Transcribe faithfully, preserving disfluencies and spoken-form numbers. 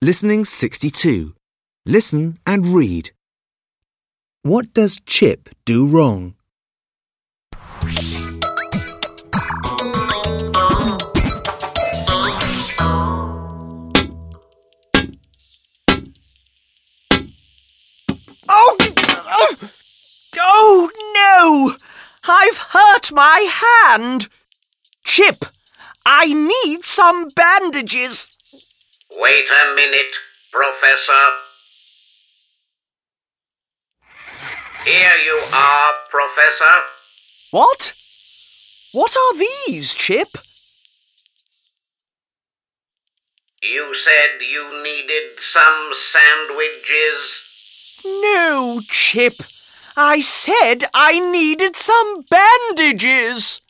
Listening sixty-two. Listen and read. What does Chip do wrong? Oh! Oh no! I've hurt my hand! Chip, I need some bandages. Wait a minute, Professor. Here you are, Professor. What? What are these, Chip? You said you needed some sandwiches. No, Chip. I said I needed some bandages.